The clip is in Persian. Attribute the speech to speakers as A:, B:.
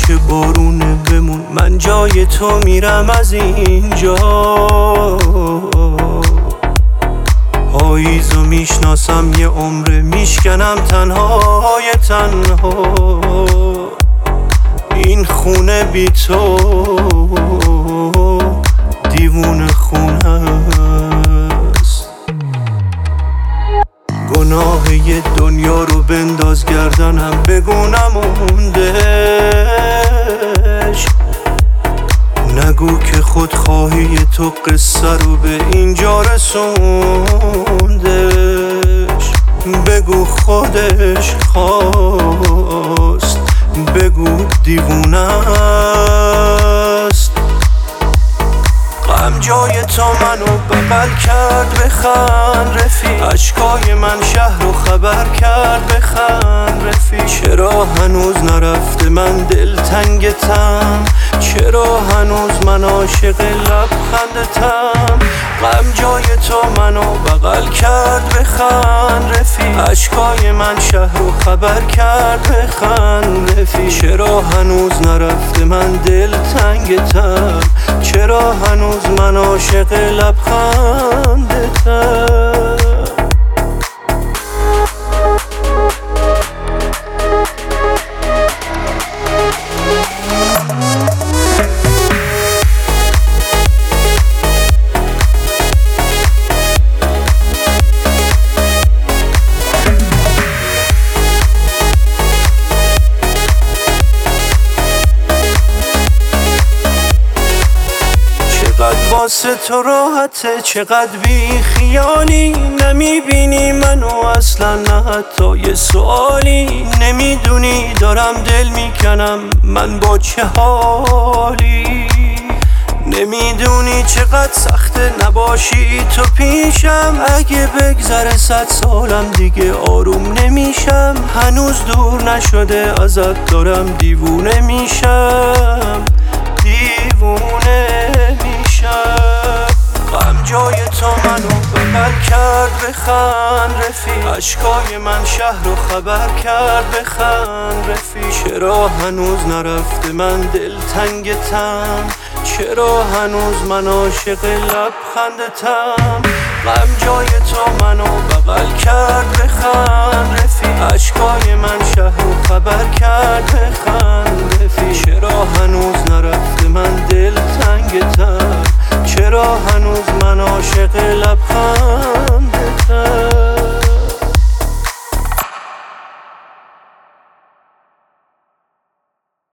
A: که بارونه بمون، من جای تو میرم از اینجا. پاییزو میشناسم یه عمره، میشکنم تنهای تنها. این خونه بی تو دیوونه خونه است. گناه یه دنیا رو بنداز گردنم، بگو نموندش. نگو که خودخواهی تو قصه رو به اینجا رسوندش. بگو خودش خواست، بگو دیوونه است. غم جای تو منو بغل کرد، بخند رفیق. اشکای من شهر رو خبر کرد، بخند رفیق. چرا هنوز نرفته من دلتنگتم، چرا هنوز من عاشق لبخندتم. غم جای تو منو بغل کرد، بخند رفیق. اشکای من شهر رو خبر کرد، بخند رفیق. چرا هنوز نرفته من دلتنگتم، چرا هنوز من عاشق لبخندتم. چقدر واسه تو راحته، چقدر بی خیالی. نمیبینی منو اصلا، نه حتی یه سوالی. نمیدونی دارم دل میکنم من با چه حالی. نمیدونی چقدر سخته نباشی تو پیشم. اگه بگذره 100 سالم دیگه آروم نمیشم. هنوز دور نشده ازت، دارم دیوونه میشم، دیوونه میشم. غم جای تو منو بغل کرد، بخند رفیق. اشکای من شهر رو خبر کرد، بخند رفیق. چرا هنوز نرفته من دلتنگتم، چرا هنوز من عاشق لبخندتم. غم جای تو منو بغل کرد، بخند رفیق. اشکای من شهر رو خبر کرد، بخند رفیق. چرا هنوز نرفته من دلتنگتم، چرا هنوز من عاشق لبخند